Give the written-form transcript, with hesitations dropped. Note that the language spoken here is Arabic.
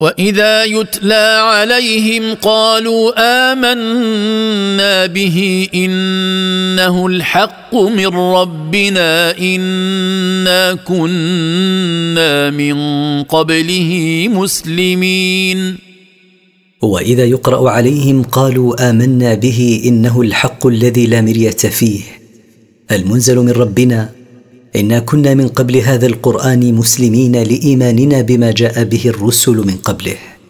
وإذا يتلى عليهم قالوا آمنا به إنه الحق من ربنا إنا كنا من قبله مسلمين. وإذا يقرأ عليهم قالوا آمنا به إنه الحق الذي لا مرية فيه المنزل من ربنا إنا كنا من قبل هذا القرآن مسلمين لإيماننا بما جاء به الرسل من قبله.